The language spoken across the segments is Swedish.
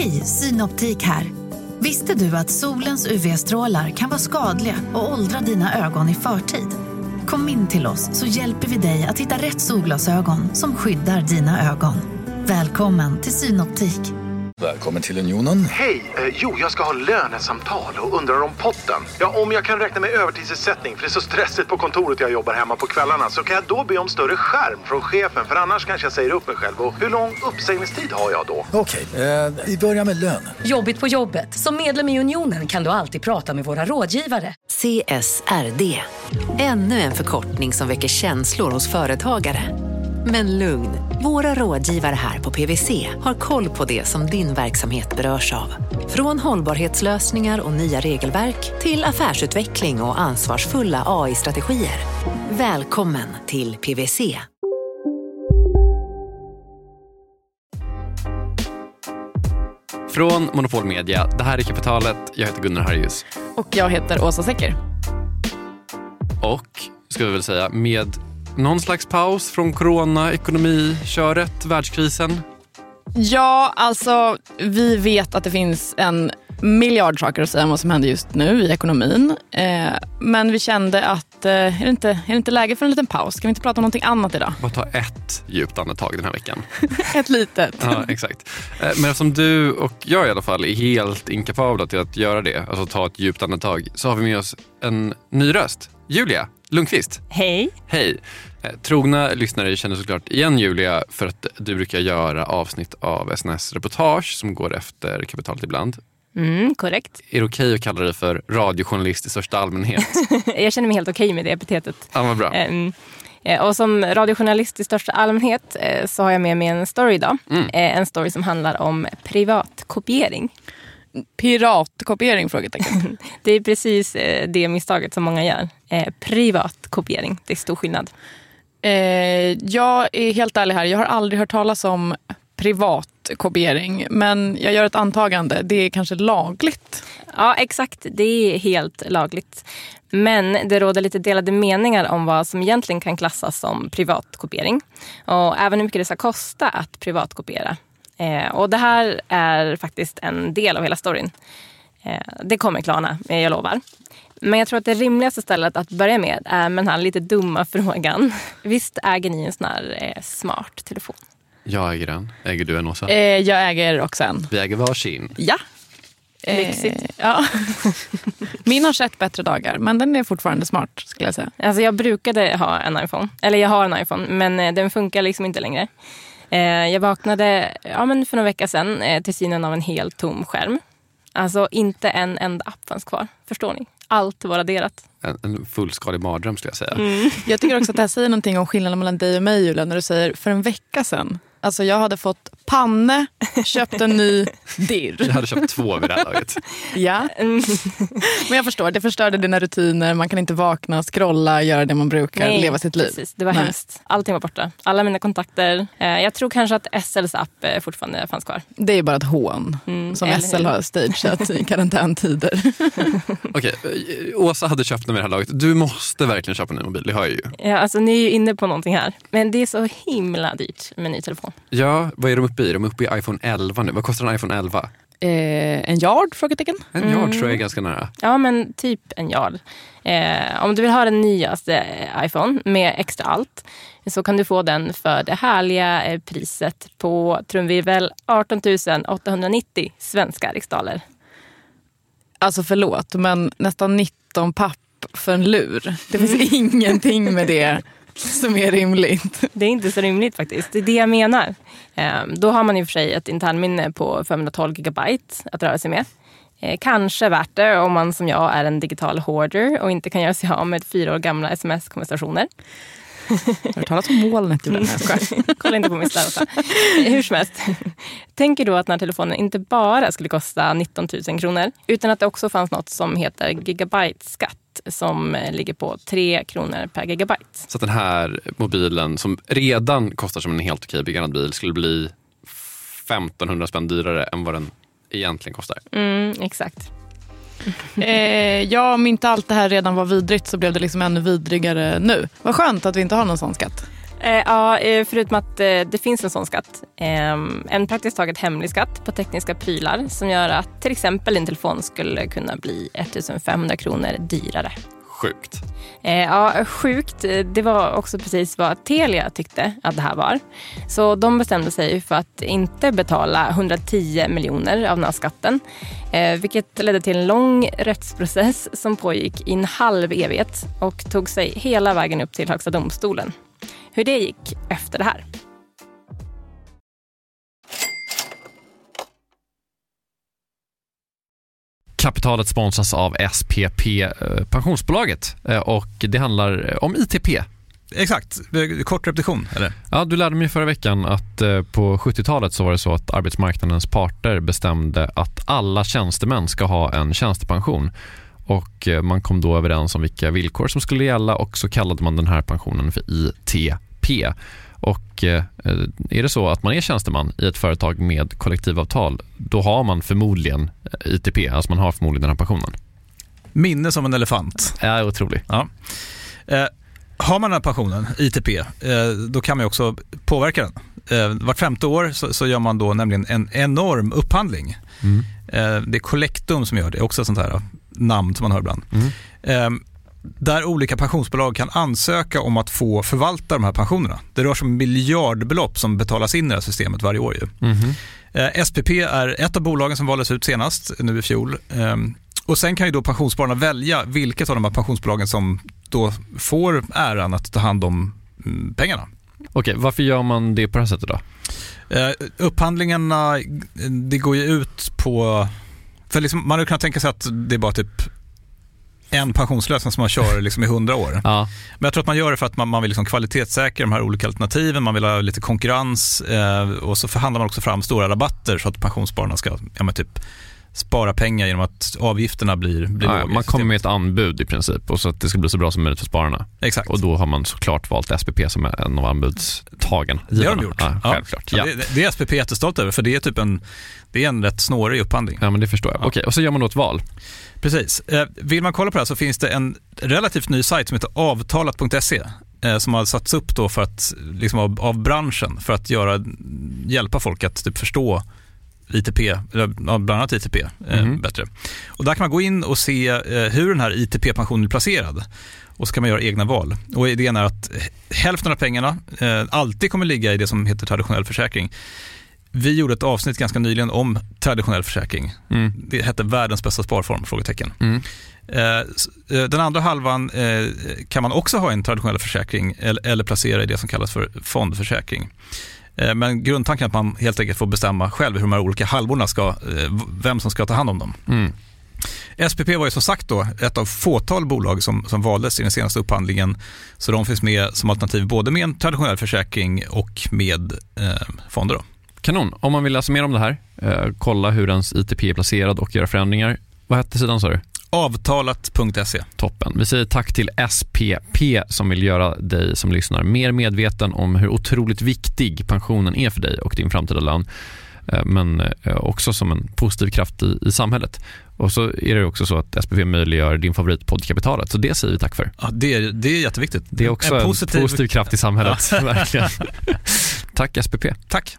Hej, Synoptik här. Visste du att solens UV-strålar kan vara skadliga och åldra dina ögon i förtid? Kom in till oss så hjälper vi dig att hitta rätt solglasögon som skyddar dina ögon. Välkommen till Synoptik. Välkommen till Unionen. Hej, jag ska ha lönesamtal och undrar om potten. Ja, om jag kan räkna med övertidsersättning för det är så stressigt på kontoret jag jobbar hemma på kvällarna, så kan jag då be om större skärm från chefen, för annars kanske jag säger upp mig själv. Och hur lång uppsägningstid har jag då? Okej, vi börjar med lön. Jobbigt på jobbet. Som medlem i Unionen kan du alltid prata med våra rådgivare. CSRD. Ännu en förkortning som väcker känslor hos företagare. Men lugn, våra rådgivare här på PwC har koll på det som din verksamhet berörs av. Från hållbarhetslösningar och nya regelverk till affärsutveckling och ansvarsfulla AI-strategier. Välkommen till PwC. Från Monopol Media, det här är Kapitalet. Jag heter Gunnar Harjus. Och jag heter Åsa Secker. Och, ska vi väl säga, med någon slags paus från corona, ekonomi, köret, världskrisen. Ja, alltså vi vet att det finns en miljard saker att säga om vad som händer just nu i ekonomin. Men vi kände att är det inte läge för en liten paus? Ska vi inte prata om någonting annat idag? Bara ta ett djupt andetag den här veckan. Ett litet. Ja, exakt. Men eftersom du och jag i alla fall är helt inkapabla till att göra det, alltså ta ett djupt andetag, så har vi med oss en ny röst. Julia Lundqvist. Hej. Hej. Trogna lyssnare känner såklart igen Julia för att du brukar göra avsnitt av SNS-reportage som går efter Kapitalet ibland. Korrekt. Är det okej att kalla dig för radiojournalist i största allmänhet? Jag känner mig helt okej med det epitetet. Ja, vad bra. Och som radiojournalist i största allmänhet så har jag med mig en story idag. En story som handlar om privatkopiering. Piratkopiering, frågetecken. Det är precis det misstaget som många gör. Privatkopiering, det är stor skillnad. Jag är helt ärlig här, jag har aldrig hört talas om privatkopiering, men jag gör ett antagande, det är kanske lagligt. Ja, exakt, det är helt lagligt. Men det råder lite delade meningar om vad som egentligen kan klassas som privatkopiering. Och även hur mycket det ska kosta att privatkopiera. Och det här är faktiskt en del av hela storyn. Det kommer klarna, jag lovar. Men jag tror att det rimligaste stället att börja med är med den här lite dumma frågan. Visst äger ni en sån här smart telefon? Jag äger den. Äger du en, Åsa? Jag äger också en. Vi äger varsin. Ja. Lyxigt. Ja. Min har sett bättre dagar, men den är fortfarande smart, skulle jag säga. Alltså jag brukade ha en iPhone. Eller jag har en iPhone, men den funkar liksom inte längre. Jag vaknade för några veckor sedan till synen av en helt tom skärm. Alltså inte en enda app fanns kvar. Förstår ni? Allt var raderat. En fullskalig mardröm, skulle jag säga. Jag tycker också att det här säger någonting om skillnaden mellan dig och mig, Julia, när du säger för en vecka sedan. Alltså jag hade fått panne, köpt en ny dirr. Jag hade köpt 2 vid det här laget. Ja, men jag förstår, det förstörde dina rutiner. Man kan inte vakna, scrolla, göra det man brukar, leva sitt liv. Precis, det var hemskt. Allting var borta. Alla mina kontakter. Jag tror kanske att SLs app fortfarande fanns kvar. Det är bara ett hån som SL har stageat i karantäntider. Okej, Åsa hade köpt den vid det här laget. Du måste verkligen köpa en ny mobil, det hör jag ju. Ja, alltså ni är ju inne på någonting här. Men det är så himla dyrt med en ny telefon. Ja, vad är de uppe i? De är uppe i iPhone 11 nu. Vad kostar en iPhone 11? En yard, frågetecken. En yard tror jag är ganska nära. Ja, men typ en yard. Om du vill ha den nyaste iPhone med extra allt så kan du få den för det härliga priset på trumvirvel 18 890 svenska riksdaler. Alltså förlåt, men nästan 19 papp för en lur. Det finns ingenting med det som är rimligt. Det är inte så rimligt faktiskt. Det är det jag menar. Då har man i och för sig ett internminne på 512 gigabyte att röra sig med. Kanske värt det om man som jag är en digital hoarder och inte kan göra sig av med 4 år gamla sms-konversationer. Har du talat om molnet? Kolla inte på min slarv. Hur som helst. Tänker då att den här telefonen inte bara skulle kosta 19 000 kronor utan att det också fanns något som heter gigabyte-skatt som ligger på 3 kronor per gigabyte. Så att den här mobilen som redan kostar som en helt okej byggande bil skulle bli 1500 spänn dyrare än vad den egentligen kostar. Exakt. Ja, om inte allt det här redan var vidrigt så blev det liksom ännu vidrigare nu. Vad skönt att vi inte har någon sån skatt. Förutom att det finns en sån skatt. En praktiskt taget hemlig skatt på tekniska prylar som gör att till exempel en telefon skulle kunna bli 1500 kronor dyrare. Sjukt. Sjukt. Det var också precis vad Telia tyckte att det här var. Så de bestämde sig för att inte betala 110 miljoner av den här skatten. Vilket ledde till en lång rättsprocess som pågick i en halv evighet och tog sig hela vägen upp till Högsta domstolen. Hur det gick efter det här. Kapitalet sponsras av SPP, pensionsbolaget, och det handlar om ITP. Exakt, kort repetition, eller? Ja, du lärde mig förra veckan att på 70-talet så var det så att arbetsmarknadens parter bestämde att alla tjänstemän ska ha en tjänstepension. Och man kom då överens om vilka villkor som skulle gälla, och så kallade man den här pensionen för ITP. Och är det så att man är tjänsteman i ett företag med kollektivavtal, då har man förmodligen ITP, alltså man har förmodligen den här pensionen. Minne som en elefant. Ja, otroligt. Ja. Har man den här pensionen, ITP, då kan man också påverka den. Vart 5:e år så gör man då nämligen en enorm upphandling. Det är Collectum som gör det, också sånt här namn som man hör ibland. Där olika pensionsbolag kan ansöka om att få förvalta de här pensionerna. Det rör sig om miljardbelopp som betalas in i det här systemet varje år. SPP är ett av bolagen som valdes ut senast, nu i fjol. Och sen kan ju då pensionsspararna välja vilket av de här pensionsbolagen som då får äran att ta hand om pengarna. Okej, varför gör man det på det här sättet då? Upphandlingarna, det går ju ut på... För liksom, man har kunnat tänka sig att det är bara typ en pensionslösning som man kör liksom i 100 år. Ja. Men jag tror att man gör det för att man vill liksom kvalitetssäkra de här olika alternativen. Man vill ha lite konkurrens, och så förhandlar man också fram stora rabatter så att pensionsspararna ska typ spara pengar genom att avgifterna blir låga. Man kommer med ett anbud i princip, och så att det ska bli så bra som möjligt för spararna. Exakt. Och då har man såklart valt SPP som är en av anbudstagen. Det har de gjort. Ja, självklart. Ja. Det är SPP jättestolt över, för det är typ en rätt snårig upphandling. Ja, men det förstår jag. Okej, och så gör man då ett val. Precis. Vill man kolla på det här så finns det en relativt ny sajt som heter avtalat.se som har satts upp då för att liksom av branschen för att hjälpa folk att typ förstå ITP, eller bland annat ITP bättre. Och där kan man gå in och se hur den här ITP-pensionen är placerad. Och så kan man göra egna val. Och idén är att hälften av pengarna alltid kommer ligga i det som heter traditionell försäkring. Vi gjorde ett avsnitt ganska nyligen om traditionell försäkring. Det hette världens bästa sparform, frågetecken. Den andra halvan kan man också ha en traditionell försäkring eller placera i det som kallas för fondförsäkring. Men grundtanken är att man helt enkelt får bestämma själv hur de här olika halvorna vem som ska ta hand om dem. SPP var ju som sagt då ett av fåtal bolag som valdes i den senaste upphandlingen, så de finns med som alternativ både med en traditionell försäkring och med fonder då. Kanon. Om man vill läsa mer om det här, kolla hur ens ITP är placerad och göra förändringar. Vad hette sidan, sa du? Avtalat.se. Toppen. Vi säger tack till SPP som vill göra dig som lyssnar mer medveten om hur otroligt viktig pensionen är för dig och din framtida lön. Men också som en positiv kraft i samhället. Och så är det också så att SPP möjliggör din favoritpodd Kapitalet. Så det säger vi tack för. Ja, det är jätteviktigt. Det är också en positiv kraft i samhället. Ja. Verkligen. Tack SPP. Tack.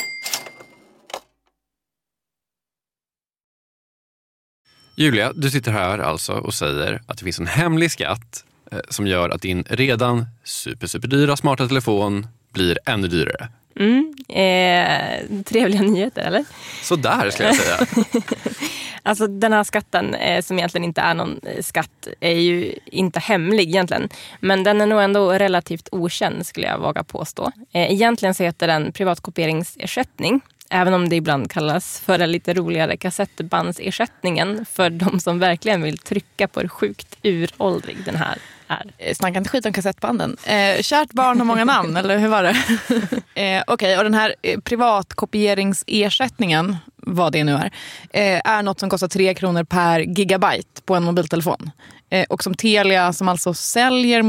Julia, du sitter här alltså och säger att det finns en hemlig skatt som gör att din redan superdyra smarta telefon blir ännu dyrare. Trevliga nyheter, eller? Så där skulle jag säga. Alltså den här skatten som egentligen inte är någon skatt är ju inte hemlig egentligen. Men den är nog ändå relativt okänd, skulle jag våga påstå. Egentligen så heter den privatkopieringsersättning. Även om det ibland kallas för den lite roligare kassettbandsersättningen för de som verkligen vill trycka på hur sjukt uråldrig den här är. Snacka inte skit om kassettbanden. Kärt barn har många namn, eller hur var det? Okej, och den här privatkopieringsersättningen, vad det nu är något som kostar 3 kronor per gigabyte på en mobiltelefon. Och som Telia, som alltså säljer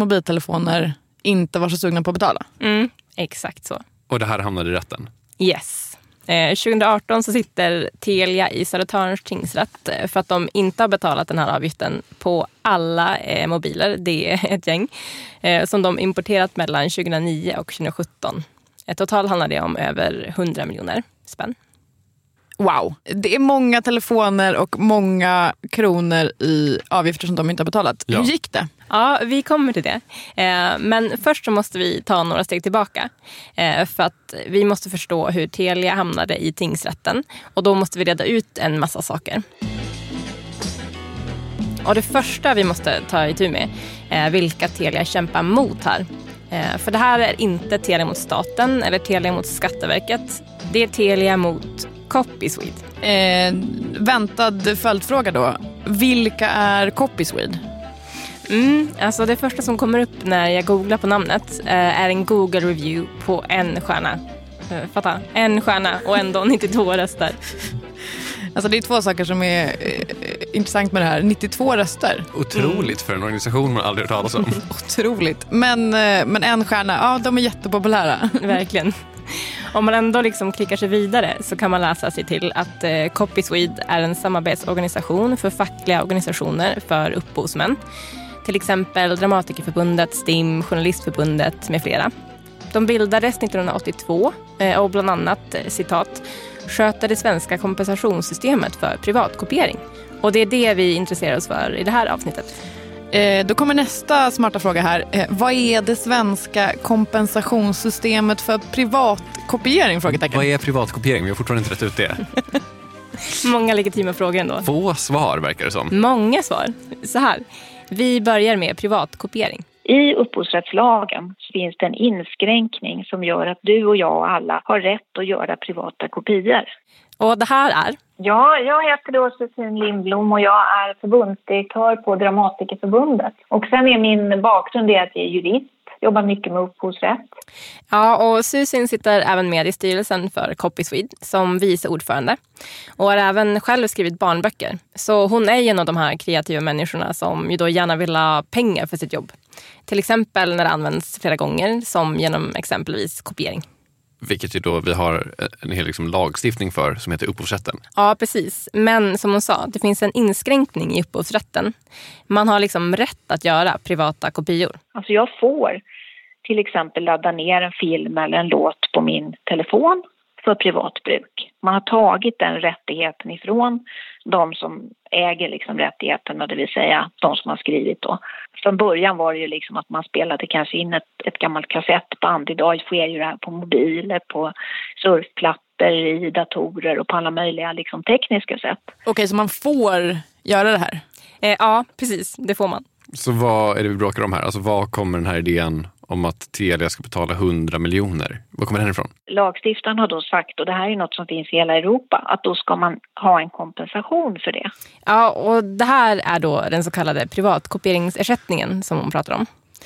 mobiltelefoner, inte var så sugna på att betala. Exakt så. Och det här hamnade i rätten? Yes. 2018 så sitter Telia i Södertörns tingsrätt för att de inte har betalat den här avgiften på alla mobiler. Det är ett gäng som de importerat mellan 2009 och 2017. Totalt handlar det om över 100 miljoner spänn. Wow, det är många telefoner och många kronor i avgifter som de inte har betalat. Ja. Hur gick det? Ja, vi kommer till det. Men först så måste vi ta några steg tillbaka. För att vi måste förstå hur Telia hamnade i tingsrätten. Och då måste vi reda ut en massa saker. Och det första vi måste ta itu med är vilka Telia kämpar mot här. För det här är inte Telia mot staten eller Telia mot Skatteverket. Det är Telia mot Copyswede. Väntad följdfråga då. Vilka är Copyswede? Alltså det första som kommer upp när jag googlar på namnet är en Google review på 1 stjärna. Fatta, 1 stjärna och ändå 92 röster. Alltså det är 2 saker som är intressant med det här. 92 röster. Otroligt för en organisation man aldrig hört talas om. Otroligt. Men 1 stjärna, ja de är jättepopulära. Verkligen. Om man ändå liksom klickar sig vidare så kan man läsa sig till att Copyswede är en samarbetsorganisation för fackliga organisationer för upphovsmän. Till exempel Dramatikerförbundet, STIM, Journalistförbundet med flera. De bildades 1982 och bland annat, citat, sköter det svenska kompensationssystemet för privatkopiering. Och det är det vi intresserar oss för i det här avsnittet. Då kommer nästa smarta fråga här. Vad är det svenska kompensationssystemet för privatkopiering? Frågetecken. Vad är privatkopiering? Vi har fortfarande inte rätt ut det. Många legitima frågor ändå. Få svar verkar det som. Många svar. Så här, vi börjar med privatkopiering. I upphovsrättslagen finns det en inskränkning som gör att du och jag och alla har rätt att göra privata kopior. Och det här är? Ja, jag heter då Susanne Lindblom och jag är förbundsdirektör på Dramatikerförbundet. Och sen är min bakgrund att jag är jurist, jobbar mycket med upphovsrätt. Ja, och Susanne sitter även med i styrelsen för Copyswede som vice ordförande. Och har även själv skrivit barnböcker. Så hon är en av de här kreativa människorna som ju då gärna vill ha pengar för sitt jobb. Till exempel när det används flera gånger som genom exempelvis kopiering. Vilket ju då vi har en hel liksom lagstiftning för som heter upphovsrätten. Ja, precis. Men som hon sa, det finns en inskränkning i upphovsrätten. Man har liksom rätt att göra privata kopior. Alltså jag får till exempel ladda ner en film eller en låt på min telefon för privat bruk. Man har tagit den rättigheten ifrån de som äger liksom rättigheterna, det vill säga de som har skrivit då. Från början var det ju liksom att man spelade kanske in ett gammalt kassettband. Idag sker ju det här på mobiler, på surfplattor, i datorer och på alla möjliga liksom tekniska sätt. Okej, så man får göra det här? Ja, precis. Det får man. Så vad är det vi bråkar om här? Alltså vad kommer den här idén om att Telia ska betala 100 miljoner? Vad kommer den ifrån? Lagstiftaren har då sagt, och det här är något som finns i hela Europa, att då ska man ha en kompensation för det. Ja, och det här är då den så kallade privatkopieringsersättningen som hon pratar om.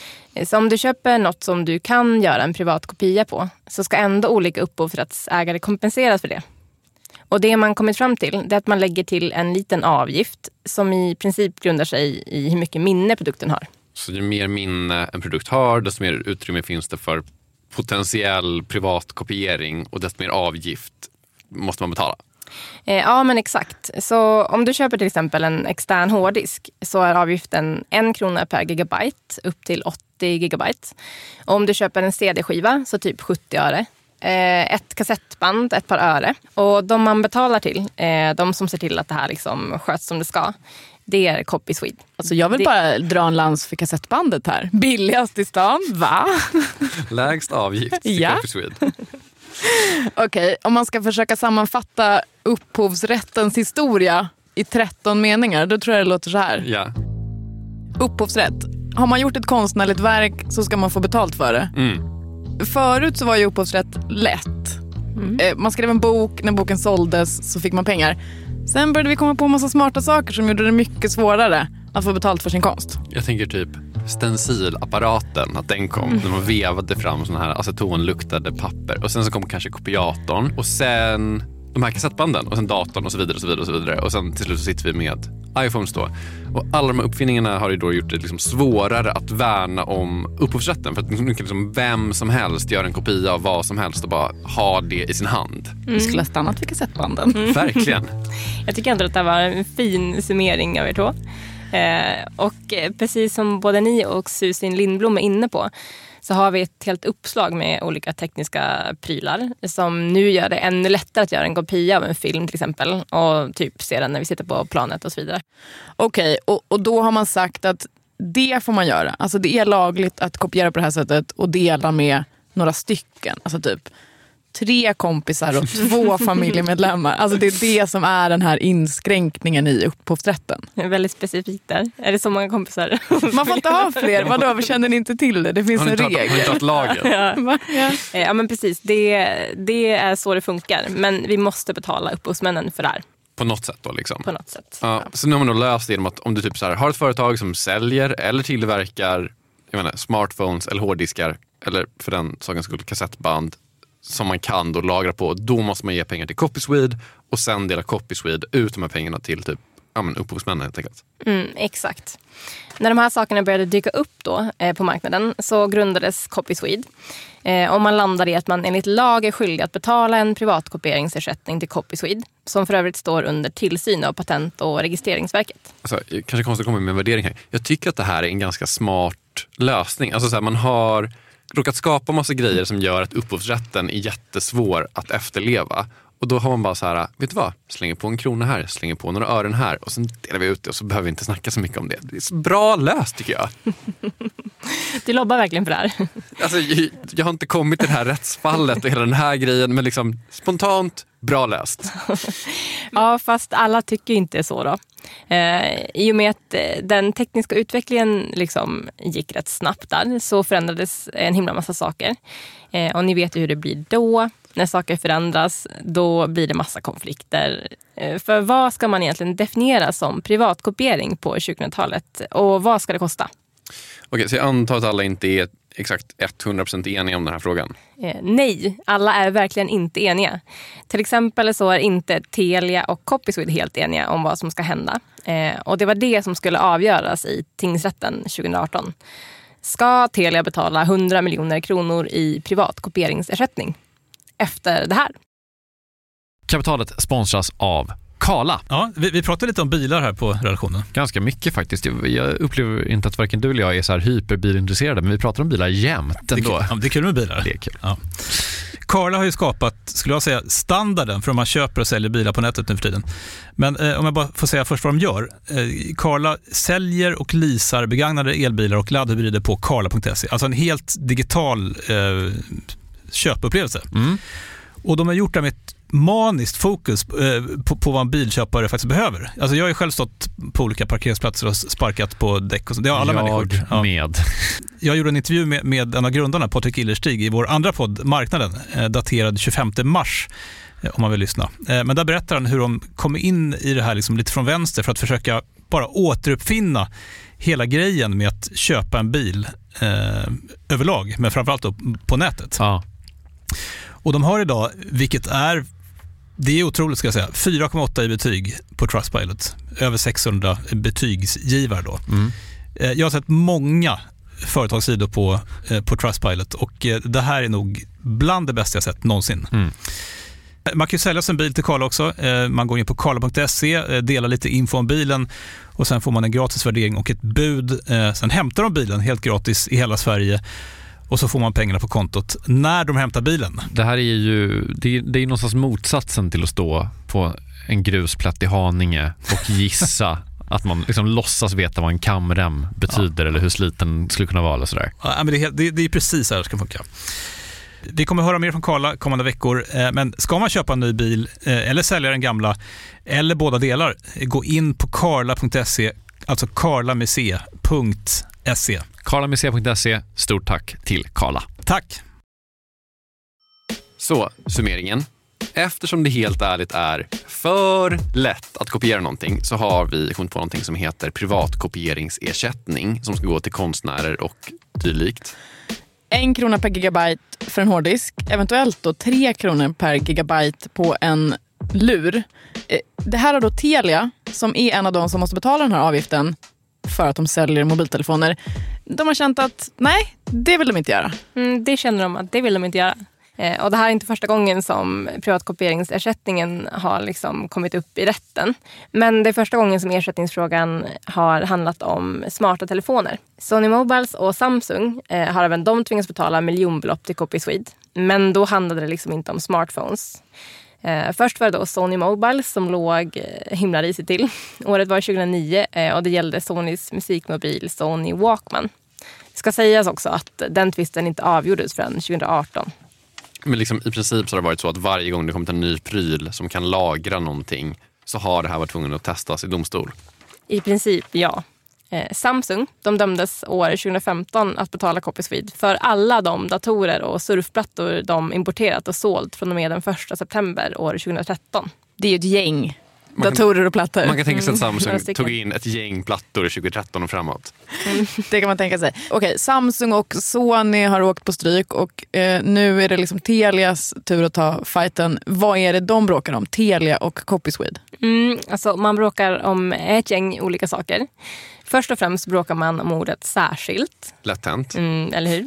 Så om du köper något som du kan göra en privat kopia på så ska ändå olika upphovsrättsägare kompenseras för det. Och det man kommit fram till är att man lägger till en liten avgift som i princip grundar sig i hur mycket minne produkten har. Så ju mer minne en produkt har, desto mer utrymme finns det för potentiell privat kopiering och desto mer avgift måste man betala. Ja, men exakt. Så om du köper till exempel en extern hårddisk så är avgiften 1 krona per gigabyte upp till 80 gigabyte. Och om du köper en CD-skiva så typ 70 öre. Ett kassettband, ett par öre. Och de man betalar till, de som ser till att det här liksom sköts som det ska, det är Copyswede. Alltså jag vill bara dra en lans för kassettbandet här. Billigast i stan, va? Lägst avgift till Copyswede. Okej, om man ska försöka sammanfatta upphovsrättens historia i 13 meningar, då tror jag det låter så här. Ja. Upphovsrätt. Har man gjort ett konstnärligt verk så ska man få betalt för det. Förut så var ju upphovsrätt lätt. Man skrev en bok, när boken såldes så fick man pengar. Sen började vi komma på en massa smarta saker som gjorde det mycket svårare att få betalt för sin konst. Jag tänker typ stencilapparaten, att den kom när man vevade fram såna här acetonluktade papper. Och sen så kom kanske kopiatorn. Och sen de här kassettbanden och sen datorn och så vidare och så vidare och så vidare. Och sen till slut så sitter vi med iPhones då. Och alla de här uppfinningarna har ju då gjort det liksom svårare att värna om upphovsrätten. För att nu kan liksom vem som helst göra en kopia av vad som helst och bara ha det i sin hand. Vi skulle ha stannat vid kassettbanden. Verkligen. Jag tycker ändå att det var en fin summering av er två. Och precis som både ni och Susin Lindblom är inne på, så har vi ett helt uppslag med olika tekniska prylar som nu gör det ännu lättare att göra en kopia av en film till exempel och typ se den när vi sitter på planet och så vidare. Okej, och då har man sagt att det får man göra. Alltså det är lagligt att kopiera på det här sättet och dela med några stycken. Alltså typ 3 kompisar och 2 familjemedlemmar. Alltså det är det som är den här inskränkningen i upphovsrätten. Det är väldigt specifikt där. Är det så många kompisar? Man får inte ha fler. Vadå, känner ni inte till det? Det finns en regel. Har ni tagit lagen? Ja, men precis. Det är så det funkar. Men vi måste betala upphovsmännen för det här. På något sätt då liksom. På något sätt. Ja. Så nu har man då löst det genom att om du typ så här, har ett företag som säljer eller tillverkar smartphones eller hårddiskar eller för den sakens skull kassettband som man kan då lagra på, då måste man ge pengar till Copyswede och sen dela Copyswede ut de här pengarna till typ upphovsmännen helt enkelt. Exakt. När de här sakerna började dyka upp då på marknaden så grundades Copyswede. Och man landade i att man enligt lag är skyldig att betala en privatkopieringsersättning till Copyswede som för övrigt står under tillsyn av Patent- och registreringsverket. Alltså, kanske konstigt att komma med en värdering här. Jag tycker att det här är en ganska smart lösning. Alltså så här, man har råkat skapa massa grejer som gör att upphovsrätten är jättesvår att efterleva. Och då har man bara så här, vet du vad? Slänger på en krona här, slänger på några ören här och sen delar vi ut det och så behöver vi inte snacka så mycket om det. Det är så bra löst tycker jag. Du lobbar verkligen för det här. Alltså, jag har inte kommit till det här rättsfallet och hela den här grejen, men liksom spontant bra löst. Ja, fast alla tycker inte så då. I och med att den tekniska utvecklingen liksom gick rätt snabbt där så förändrades en himla massa saker. Och ni vet ju hur det blir då. När saker förändras, då blir det massa konflikter. För vad ska man egentligen definiera som privatkopiering på 2000-talet? Och vad ska det kosta? Okej, så jag antar att alla inte är exakt 100% eniga om den här frågan. Nej, alla är verkligen inte eniga. Till exempel så är inte Telia och Copyswede helt eniga om vad som ska hända. Och det var det som skulle avgöras i tingsrätten 2018. Ska Telia betala 100 miljoner kronor i privatkopieringsersättning efter det här? Kapitalet sponsras av Carla. Ja, vi pratade lite om bilar här på redaktionen. Ganska mycket faktiskt. Jag upplever inte att varken du eller jag är så här hyperbilintresserade, men vi pratar om bilar jämt ändå. Det är kul med bilar. Det är kul. Ja. Carla har ju skapat, skulle jag säga, standarden för om man köper och säljer bilar på nätet nu för tiden. Men om jag bara får säga först vad de gör. Carla säljer och leasar begagnade elbilar och laddhybrider på carla.se. Alltså en helt digital köpupplevelse. Och de har gjort det med ett maniskt fokus på vad en bilköpare faktiskt behöver. Alltså jag har ju själv stått på olika parkeringsplatser och sparkat på däck och så. Det har alla människor. Med. Jag gjorde en intervju med en av grundarna, Patrik Illerstig, i vår andra podd, Marknaden, daterad 25 mars, om man vill lyssna. Men där berättar han hur de kom in i det här liksom lite från vänster för att försöka bara återuppfinna hela grejen med att köpa en bil överlag, men framförallt då på nätet. Ja. Och de har idag, det är otroligt ska jag säga, 4,8 i betyg på Trustpilot. Över 600 betygsgivare då. Jag har sett många företagssidor på Trustpilot och det här är nog bland det bästa jag sett någonsin. Man kan ju sälja sin bil till Carla också. Man går in på carla.se, delar lite info om bilen och sen får man en gratis värdering och ett bud. Sen hämtar de bilen helt gratis i hela Sverige. Och så får man pengarna på kontot när de hämtar bilen. Det här är ju det är någonstans motsatsen till att stå på en grusplätt i Haninge och gissa att man liksom låtsas veta vad en kamrem betyder eller hur sliten skulle kunna vara eller sådär. Ja, men det är precis så här det ska funka. Vi kommer höra mer från Carla kommande veckor, men ska man köpa en ny bil eller sälja den gamla eller båda delar, gå in på carla.se, alltså carlamec.se. carlamec.se, stort tack till Carla. Tack! Så, summeringen. Eftersom det helt ärligt är för lätt att kopiera någonting så har vi kommit på någonting som heter privatkopieringsersättning som ska gå till konstnärer och dylikt. 1 krona per gigabyte för en hårddisk, eventuellt då 3 kronor per gigabyte på en lur. Det här är då Telia, som är en av de som måste betala den här avgiften för att de säljer mobiltelefoner. De har känt att nej, det vill de inte göra. Det känner de att det vill de inte göra. Och det här är inte första gången som privatkopieringsersättningen har liksom kommit upp i rätten. Men det är första gången som ersättningsfrågan har handlat om smarta telefoner. Sony Mobiles och Samsung har även de tvingats betala miljonbelopp till Copy Swede. Men då handlade det liksom inte om smartphones. Först var det då Sony Mobile som låg himla risigt till. Året var 2009 och det gällde Sonys musikmobil Sony Walkman. Det ska sägas också att den tvisten inte avgjordes förrän 2018. Men liksom, i princip så har det varit så att varje gång det kommit en ny pryl som kan lagra någonting så har det här varit tvungen att testas i domstol. I princip, ja. Samsung, de dömdes år 2015 att betala Copy Swede för alla de datorer och surfplattor de importerat och sålt från och med den 1 september år 2013. Det är ju ett gäng datorer och plattor. Man kan tänka sig att Samsung tog in ett gäng plattor 2013 och framåt. Det kan man tänka sig. Okej, Samsung och Sony har åkt på stryk och nu är det liksom Telias tur att ta fighten. Vad är det de bråkar om? Telia och Copy Swede? Alltså man bråkar om ett gäng olika saker. Först och främst bråkar man om ordet särskilt. Lätt hänt. Eller hur?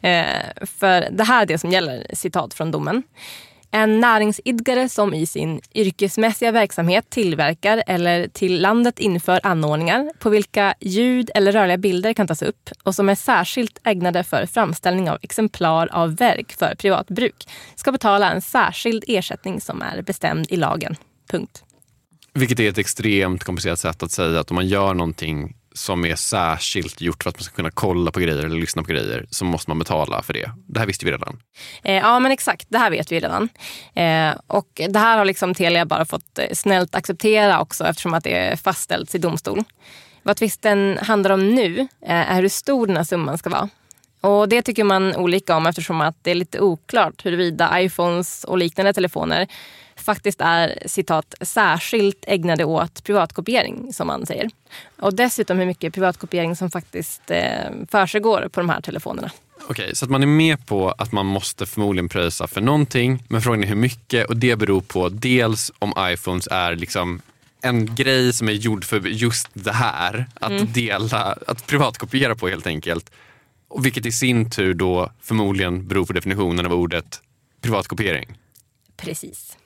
För det här är det som gäller, citat från domen. En näringsidkare som i sin yrkesmässiga verksamhet tillverkar eller till landet inför anordningar på vilka ljud eller rörliga bilder kan tas upp och som är särskilt ägnade för framställning av exemplar av verk för privat bruk ska betala en särskild ersättning som är bestämd i lagen. Punkt. Vilket är ett extremt komplicerat sätt att säga att om man gör någonting som är särskilt gjort för att man ska kunna kolla på grejer eller lyssna på grejer så måste man betala för det. Det här visste vi redan. Ja men exakt, det här vet vi redan. Och det här har liksom Telia bara fått snällt acceptera också eftersom att det är fastställt i domstol. Vad tvisten handlar om nu är hur stor den här summan ska vara. Och det tycker man olika om eftersom att det är lite oklart huruvida iPhones och liknande telefoner faktiskt är, citat, särskilt ägnade åt privatkopiering, som man säger. Och dessutom hur mycket privatkopiering som faktiskt försiggår på de här telefonerna. Okej, så att man är med på att man måste förmodligen pröjsa för någonting, men frågan är hur mycket, och det beror på dels om iPhones är liksom en grej som är gjord för just det här, att dela, att privatkopiera på helt enkelt. Och vilket i sin tur då förmodligen beror på definitionen av ordet privatkopiering. Precis.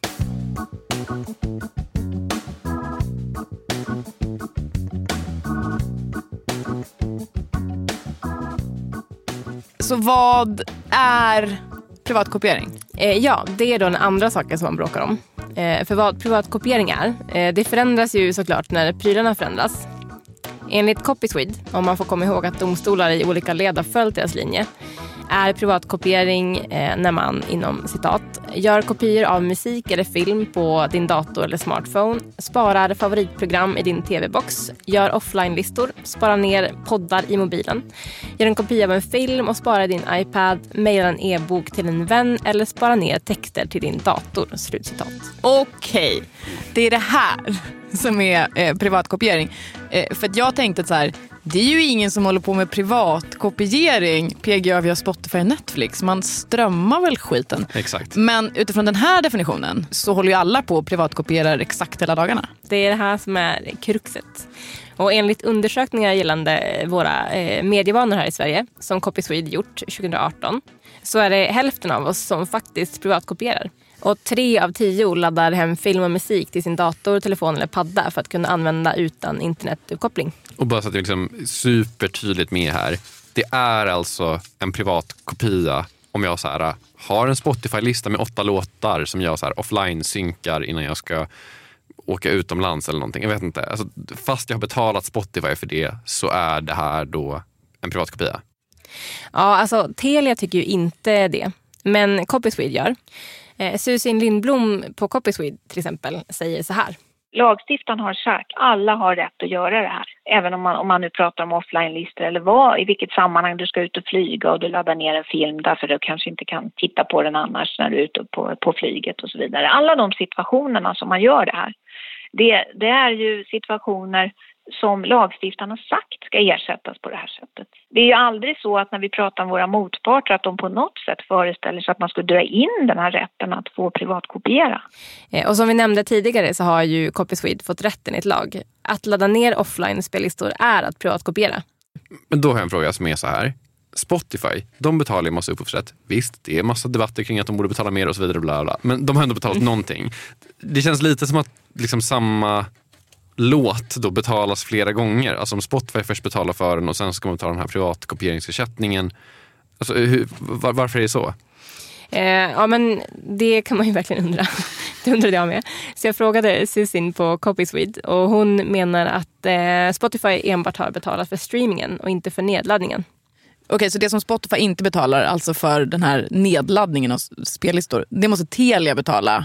Så vad är privatkopiering? Ja, det är då den andra saken som man bråkar om. För vad privatkopiering är, det förändras ju såklart när prylarna förändras. Enligt Copy Swede, om man får komma ihåg att domstolar i olika led har följt deras linje, är privatkopiering när man inom citat gör kopior av musik eller film på din dator eller smartphone, sparar favoritprogram i din tv-box, gör offline-listor, sparar ner poddar i mobilen, gör en kopia av en film och sparar din iPad, mejlar en e-bok till en vän eller sparar ner texter till din dator. Slutcitat. Okej, det är det här som är privatkopiering. För att jag tänkte att så här, det är ju ingen som håller på med privatkopiering PGA via Spotify och Netflix. Man strömmar väl skiten. Exakt. Men utifrån den här definitionen så håller ju alla på och privatkopierar exakt hela dagarna. Det är det här som är kruxet. Och enligt undersökningar gällande våra medievanor här i Sverige, som Copy Swede gjort 2018, så är det hälften av oss som faktiskt privatkopierar. Och 3 av 10 laddar hem film och musik till sin dator, telefon eller padda för att kunna använda utan internetuppkoppling. Och bara så att det är liksom supertydligt med här. Det är alltså en privat kopia om jag så här, har en Spotify-lista med 8 låtar som jag så här, offline-synkar innan jag ska åka utomlands eller någonting. Jag vet inte. Alltså, fast jag har betalat Spotify för det så är det här då en privat kopia. Ja, alltså Telia tycker ju inte det. Men Copy Swede gör. Susin Lindblom på Copy Swede till exempel säger så här. Lagstiftaren har sagt alla har rätt att göra det här. Även om man nu pratar om offline-listor eller i vilket sammanhang du ska ut och flyga och du laddar ner en film därför du kanske inte kan titta på den annars när du är ute på flyget och så vidare. Alla de situationerna som man gör det här, det är ju situationer som lagstiftarna sagt ska ersättas på det här sättet. Det är ju aldrig så att när vi pratar om våra motparter att de på något sätt föreställer sig att man skulle dra in den här rätten att få privatkopiera. Och som vi nämnde tidigare så har ju Copyswede fått rätten i ett lag. Att ladda ner offline-spellistor är att privatkopiera. Men då har jag en fråga som är så här. Spotify, de betalar ju massa upphovsrätt. Visst, det är massa debatter kring att de borde betala mer och så vidare. Bla bla. Men de har ändå betalat någonting. Det känns lite som att liksom samma låt då betalas flera gånger. Alltså om Spotify först betalar för den och sen ska man betala den här privatkopieringsersättningen. Alltså, varför är det så? Ja, men det kan man ju verkligen undra. Det undrade jag med. Så jag frågade Susin på Copyswede och hon menar att Spotify enbart har betalat för streamingen och inte för nedladdningen. Okej, så det som Spotify inte betalar, alltså för den här nedladdningen av spellistor, det måste Telia betala.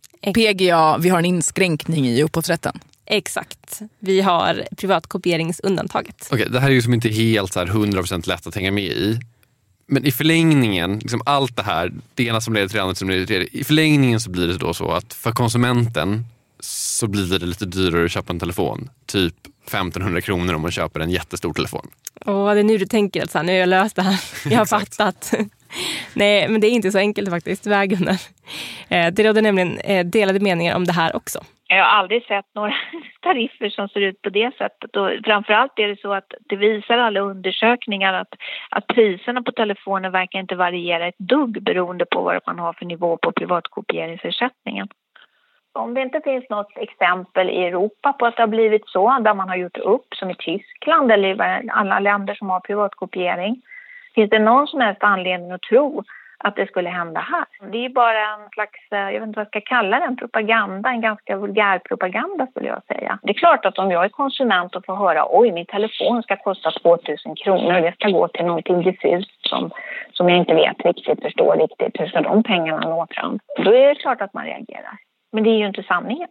PGA, vi har en inskränkning i upphovsrätten. Exakt. Vi har privatkopieringsundantaget. Okej, det här är ju som inte helt så här 100% lätt att hänga med i. Men i förlängningen, liksom allt det här, det ena som leder till det andra som leder till det. I förlängningen så blir det då så att för konsumenten så blir det lite dyrare att köpa en telefon. Typ 1500 kronor om man köper en jättestor telefon. Åh, det är nu du tänker att så här, nu har jag löst det här. Jag har fattat. Nej, men det är inte så enkelt faktiskt. Vägunnar. Det råder nämligen delade meningar om det här också. Jag har aldrig sett några tariffer som ser ut på det sättet. Och framförallt är det så att det visar alla undersökningar att priserna på telefoner verkar inte variera ett dugg beroende på vad man har för nivå på privatkopieringsersättningen. Om det inte finns något exempel i Europa på att det har blivit så, där man har gjort upp som i Tyskland eller i alla länder som har privatkopiering, finns det någon som helst anledning att tro att det skulle hända här. Det är bara en slags, jag vet inte vad jag ska kalla det, en propaganda, en ganska vulgär propaganda skulle jag säga. Det är klart att om jag är konsument och får höra, oj, min telefon ska kosta 2000 kronor och det ska gå till någonting diffust som jag inte vet riktigt, förstår riktigt, hur ska de pengarna nå fram? Då är det klart att man reagerar. Men det är ju inte sanningen.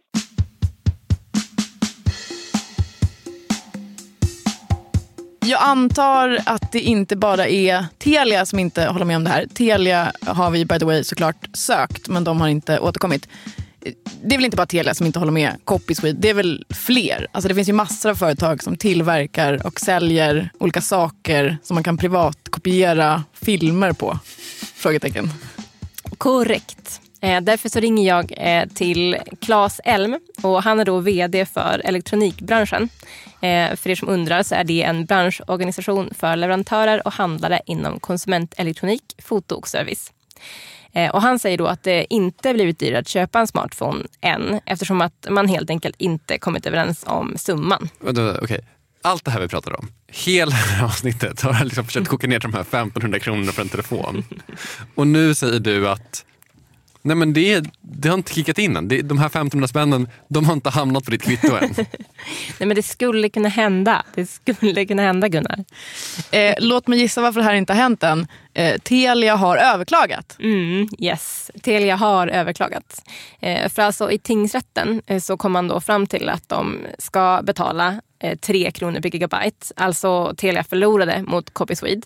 Jag antar att det inte bara är Telia som inte håller med om det här. Telia har vi by the way såklart sökt, men de har inte återkommit. Det är väl inte bara Telia som inte håller med Copyswede, det är väl fler. Alltså det finns ju massor av företag som tillverkar och säljer olika saker som man kan privatkopiera filmer på. Frågetecken. Korrekt. Därför så ringer jag till Claes Elm och han är då vd för elektronikbranschen. För er som undrar så är det en branschorganisation för leverantörer och handlare inom konsumentelektronik, foto och service. Och han säger då att det inte blivit dyrare att köpa en smartphone än, eftersom att man helt enkelt inte kommit överens om summan. Okej. Allt det här vi pratar om, hela det här avsnittet har jag liksom försökt koka ner de här 1500 kronorna för en telefon. Och nu säger du att nej, men det har inte kickat in än. De här 1500 spännen, de har inte hamnat på ditt kvitto än. Nej, men det skulle kunna hända. Det skulle kunna hända, Gunnar. Låt mig gissa varför det här inte har hänt än. Telia har överklagat. Yes, Telia har överklagat. För alltså i tingsrätten så kom man då fram till att de ska betala 3 kronor per gigabyte. Alltså Telia förlorade mot Copyswede.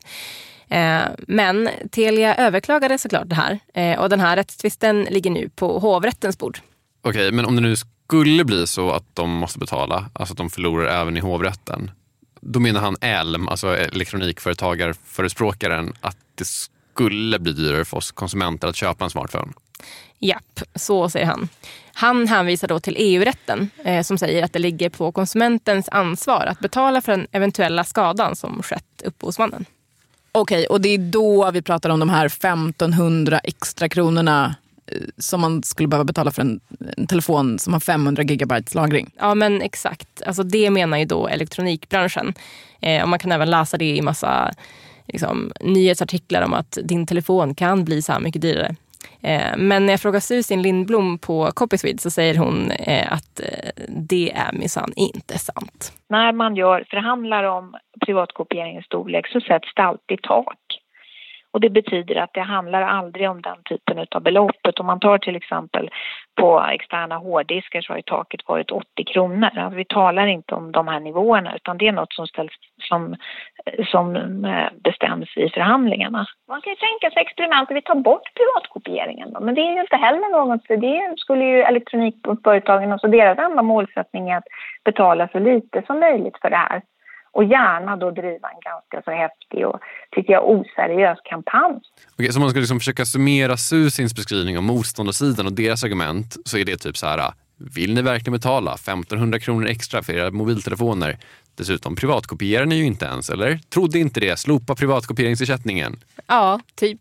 Men Telia överklagade såklart det här och den här rättstvisten ligger nu på hovrättens bord. Okej, men om det nu skulle bli så att de måste betala, alltså att de förlorar även i hovrätten, då menar han Elm, alltså elektronikföretagarförespråkaren, att det skulle bli dyrare för oss konsumenter att köpa en smartphone. Japp, så säger han. Han hänvisar då till EU-rätten som säger att det ligger på konsumentens ansvar att betala för den eventuella skadan som skett upphovsmannen. Okej, och det är då vi pratar om de här 1500 extra kronorna som man skulle behöva betala för en telefon som har 500 gigabytes lagring. Ja, men exakt. Alltså det menar ju då elektronikbranschen. Och man kan även läsa det i massa nyhetsartiklar om att din telefon kan bli så här mycket dyrare. Men när jag frågar Susin Lindblom på Copyswede så säger hon att det är minsann inte sant. När man förhandlar om privatkopieringens storlek så sätts det alltid tak. Och det betyder att det handlar aldrig om den typen av beloppet. Om man tar till exempel på externa hårddiskar så har ju taket varit 80 kronor. Alltså vi talar inte om de här nivåerna utan det är något som ställs som bestäms i förhandlingarna. Man kan ju tänka sig experiment att vi tar bort privatkopieringen då. Men det är ju inte heller något, det skulle ju elektronikföretagen och så deras enda målsättning är att betala så lite som möjligt för det här. Och gärna då driva en ganska så häftig och, tycker jag, oseriös kampanj. Okej, så man ska liksom försöka summera Susins beskrivning om motståndarsidan och deras argument, så är det typ så här: vill ni verkligen betala 1500 kronor extra för era mobiltelefoner? Dessutom privatkopierar ni ju inte ens, eller? Trodde inte det? Slopa privatkopieringsersättningen. Ja, typ.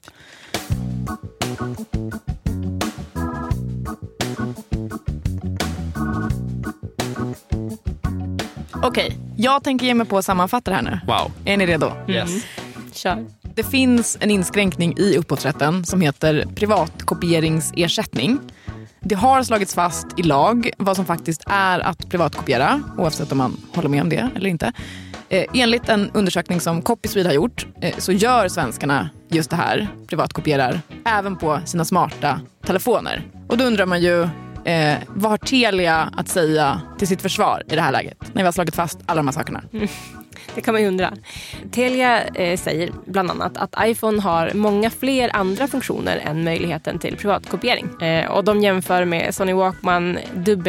Okej, jag tänker ge mig på att sammanfatta det här nu. Wow. Är ni redo? Yes. Kör. Det finns en inskränkning i upphovsrätten som heter privatkopieringsersättning. Det har slagits fast i lag vad som faktiskt är att privatkopiera, oavsett om man håller med om det eller inte. Enligt en undersökning som Copyswede har gjort så gör svenskarna just det här, privatkopierar, även på sina smarta telefoner. Och då undrar man ju, vad har Telia att säga till sitt försvar i det här läget? När vi har slagit fast alla de här sakerna. Det kan man ju undra. Telia säger bland annat att iPhone har många fler andra funktioner än möjligheten till privatkopiering. Och de jämför med Sony Walkman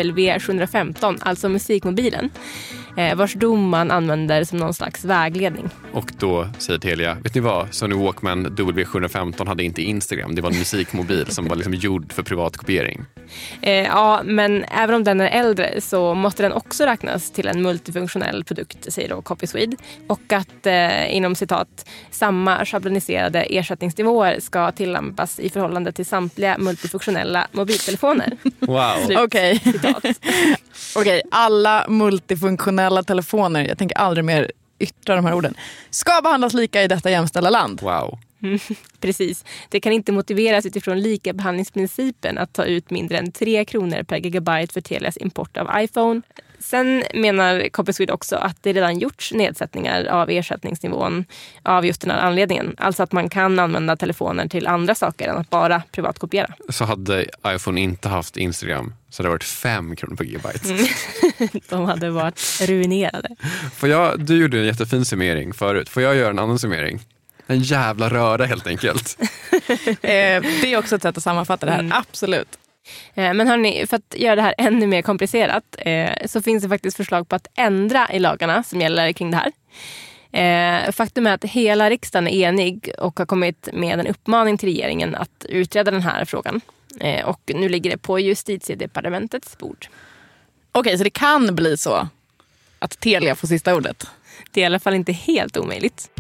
W715, alltså musikmobilen, vars dom man använder som någon slags vägledning. Och då säger Telia, vet ni vad? Sony Walkman W715 hade inte Instagram. Det var en musikmobil som var liksom gjord för privatkopiering. Ja, men även om den är äldre så måste den också räknas till en multifunktionell produkt, säger då Copyswede. Och att inom citat, samma schabloniserade ersättningsnivåer ska tillämpas i förhållande till samtliga multifunktionella mobiltelefoner. Wow. Okej, alla multifunktionella telefoner, jag tänker aldrig mer yttra de här orden, ska behandlas lika i detta jämställda land. Wow. Precis. Det kan inte motiveras utifrån lika behandlingsprincipen att ta ut mindre än 3 kronor per gigabyte för Telias import av iPhone. Sen menar Copyswede också att det redan gjorts nedsättningar av ersättningsnivån av just den här anledningen. Alltså att man kan använda telefoner till andra saker än att bara privatkopiera. Så hade iPhone inte haft Instagram så hade det varit 5 kronor per gigabyte. De hade varit ruinerade. Du gjorde en jättefin summering förut. Får jag göra en annan summering? En jävla röra helt enkelt. Det är också ett sätt att sammanfatta det här, absolut. Men hörni, för att göra det här ännu mer komplicerat så finns det faktiskt förslag på att ändra i lagarna som gäller kring det här. Faktum är att hela riksdagen är enig och har kommit med en uppmaning till regeringen att utreda den här frågan. Och nu ligger det på Justitiedepartementets bord. Okej, så det kan bli så att Telia får sista ordet? Det är i alla fall inte helt omöjligt.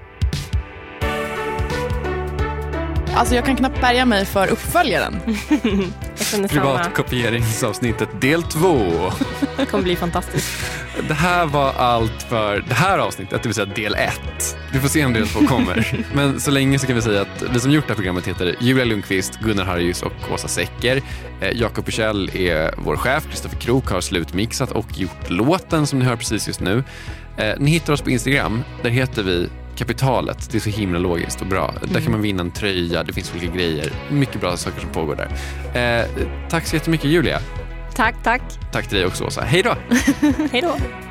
Alltså jag kan knappt bärga mig för uppföljaren. Privatkopieringsavsnittet del 2. Det kommer bli fantastiskt. Det här var allt för det här avsnittet, det vill säga del 1. Vi får se om del 2 kommer. Men så länge så kan vi säga att vi som gjort det här programmet heter Julia Lundqvist, Gunnar Harjus och Åsa Secker. Jakob Bursell är vår chef, Kristoffer Krook har slutmixat och gjort låten som ni hör precis just nu. Ni hittar oss på Instagram, där heter vi Kapitalet. Det är så himla logiskt och bra. Där kan man vinna en tröja, det finns olika grejer. Mycket bra saker som pågår där. Tack så jättemycket Julia. Tack. Tack till dig också Åsa. Hej då. Hej då.